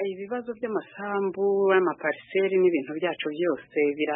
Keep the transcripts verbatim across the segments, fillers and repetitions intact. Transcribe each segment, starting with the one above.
ibibazo by'amasambu n'amapariseri n'ibintu byacu byose bira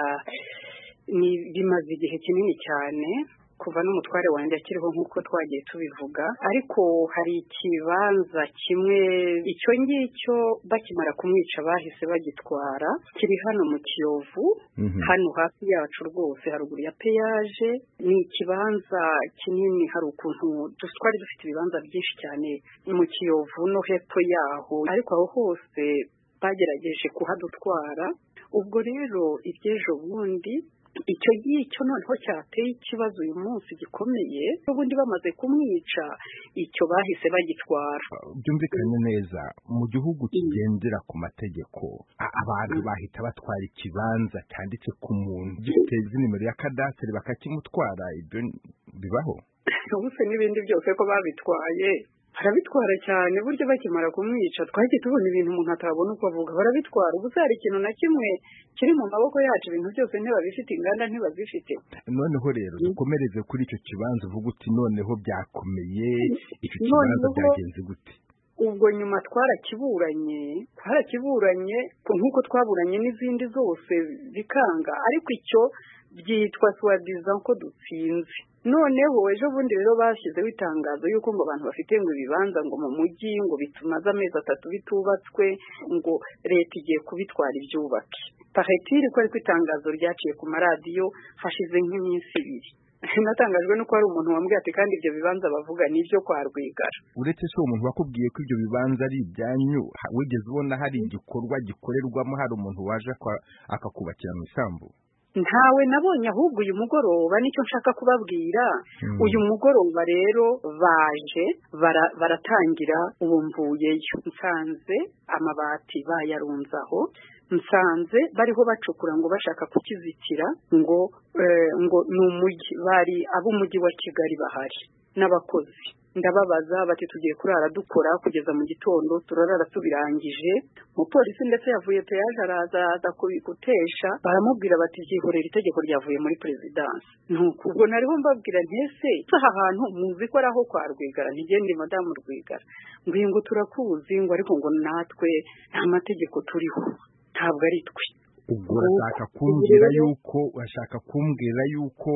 bimaze igihe kinini cyane kuva n'umutware wanjye akiriho nk'uko twagiye tubivuga, ariko hari ikibanza kimwe icyo ngicyo bakimara kumwica bahise bagitwara, kiri hano mu Kiyovu, mm-hmm. hano hafi yacu rwose haruguru ya peyaje. Ni ikibanza kinini, hari ukuntu twari dufite ibibanza byinshi cyane mu Kiyovu no hepfo yaho, ariko aho hose bagerageje kuhadutwara. Ubwo rero ibyejo bundi icyo gicyo noneho cyateye ikibazo uyu munsi gikomeye, ubundi bamaze kumwica icyo bahise bagitwara. Byumvikanye neza, mu gihugu kigendera ku mategeko abantu bahita batwara ikibanza cyanditse ku muntu giteze nimero ya kadasiteri bakakimutwara. Ibyo bibaho ubuse n'ibindi byose ko babitwaye barabitwara cyane, buryo bakimara kumwica twagiye tubona ibintu umuntu atabona uko avuga, barabitwara. Ubuse hari ikintu na kimwe kiri mu maboko yacu, ibintu byose ntibabifite, inganda ntibazifite. Noneho rero dukomereze kuri icyo kibanza, uvuga uti noneho byakomeye, icyo kibanza byagenze gute? Ubwo nyuma twarakiburanye twarakiburanye nk'uko twaburanye n'izindi zose bikanga, ariko icyo byitwa swadizan ko dutsinze. Noneho ejo bundi rero bashyizeho itangazo yuko ngo abantu bafite ngo ibibanza ngo mu mujyi ngo bitumaze amezi atatu bitubatswe, ngo leta igiye kubitwara ibyubake. Pahetiri ko ariko itangazo ryaciye ku maradiyo hashize nk'iminsi ibiri. Natangajwe nuko hari umuntu wambwiye ati kandi ibyo bibanza bavuga ni ibyo kwa Rwigara. Uretse se uwo muntu wakubwiye ko ibyo bibanza ari ibyanyu, wigeze ubona hari igikorwa gikorerwamo, hari umuntu waje akakubakira mu isambu? Ntawe nabonye, ahubwo uyu mugoroba nicyo nshaka kubabwira. hmm. Uyu mugoroba rero baje baratangira ubu mvuyeyo, nsanze amabati bayarunzaho, nsanze bariho bacukura ngo bashaka kukizitira, ngo eh, ngo ni umujyi, bari ab'umujyi wa Kigali bahari n'abakozi. Ndababaza bati tugiye kurara dukora kugeza mu gitondo, turarara tubirangije. Umupolisi ndetse yavuye peyaje araza aza kubikutesha, baramubwira bati byihorera, itegeko ryavuye muri perezidansi. Nuko ubwo nariho mbabwira ntese aha hantu muzi ko araho kwa Rwigara, ntigende madamu Rwigara, ngo turakuzi, ngo ariko ngo natwe nta mategeko turiho, ntabwo ari twe. Ubwo urashaka kumbwira yuko urashaka kumbwira yuko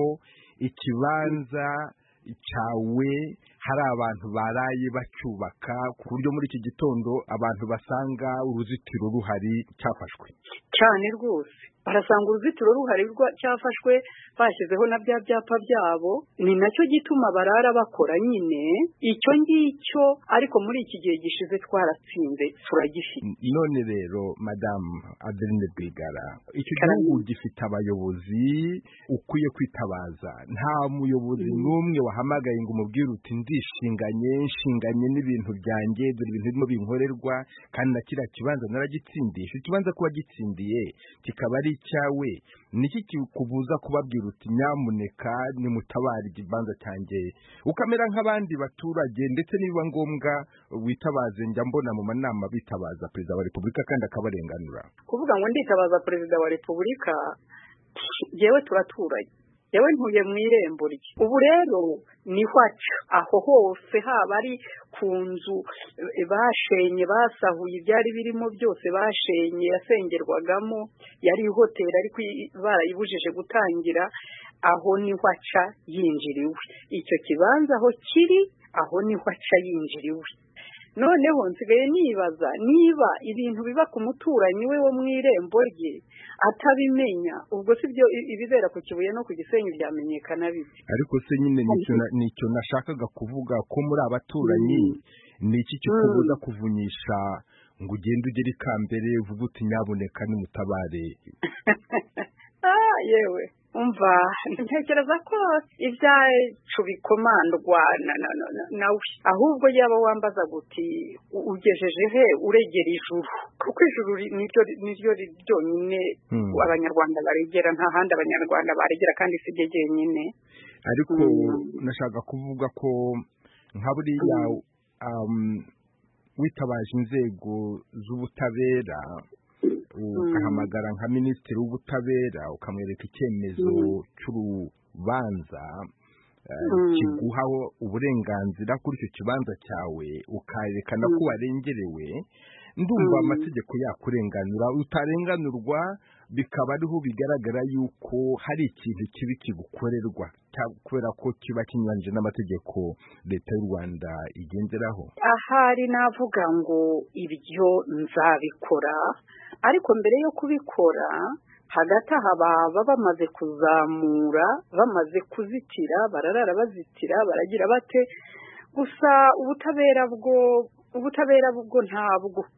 ikibanza cyawe hari abantu baraye bacyubaka ku buryo muri iki gitondo abantu basanga uruzitiro ruhari cyafashwe cyane rwose, barasanga uruzitiro ruhari cyafashwe, bashyizeho na bya byapa byabo. Ni nacyo gituma barara bakora nyine icyo ngicyo, ariko muri iki gihe gishize twaratsinze turagifite. None rero Madame Adeline Rwigara, icyo gihugu gifite abayobozi ukwiye kwitabaza. Nta muyobozi n'umwe wahamagaye ngo umubwire uti ndishinganye nshinganye n'ibintu byanjye, dore ibintu birimo binkorerwa, kandi na kiriya kibanza naragitsindisha. Ikibanza kuba gitsindiye kikaba ari icyawe, niki kikubuza kubabwira uti nyamuneka nimutabare ikibanza cyanjye, ukamera nk'abandi baturage, ndetse niba ngombwa witabaze. Njya mbona mu manama bitabaza Perezida wa Repubulika kandi akabarenganura. Kuvuga ngo nditabaza Perezida wa Repubulika, yewe turaturanye, yewe ntuye mu irembo rye. Ubu rero ni hwacu aho hose, haba ari ku nzu bashenye basahuye ibyari birimo byose, bashenye yasengerwagamo, yari hoteli ariko barayibujije gutangira, aho ni hwaca yinjiriwe. Icyo kibanza aho kiri, aho ni hwaca yinjiriwe. Noneho nsigaye nibaza niba ibintu biba ku muturanyi we wo mu irembo rye atabimenya, ubwo si byo ibibera ku Kibuye no ku Gisenyi byamenyekana bibi. Ariko se nyine nicyo nashakaga kuvuga, ko muri abaturanyi ni iki kikubuza kuvunyisha ngo ugende ugere ikambere uvuga uti nyaboneka nimutabare? Ah yewe umva, ntekereza ko ibyacu bikomandwa nawe, ahubwo yaba wambaza guti ugejeje he uregera ijuru, kuko ijuru niryo ryonyine abanyarwanda baregera, nta handi abanyarwanda baregera, kandi si byo jyenyine. Ariko nashaka kuvuga ko nka buriya witabaje inzego z'ubutabera, ugahamagara nka minisitiri w'ubutabera ukamwereka icyemezo cy'urubanza kiguha uburenganzira kuri icyo kibanza cyawe, ukayerekana ko warengerewe, ndumva amategeko yakurenganura utarenganurwa bikaba ariho bigaragara yuko hari ikintu kibi kigukorerwa kubera ko kiba kinyuranyije n'amategeko leta y'u Rwanda igenderaho. Ahari navuga ngo ibyo nzabikora, ariko mbere yo kubikora hagati aha baba bamaze kuzamura, bamaze kuzitira, bararara bazitira, baragira bate, gusa ubutabera bwo ubutabera bwo ntabwo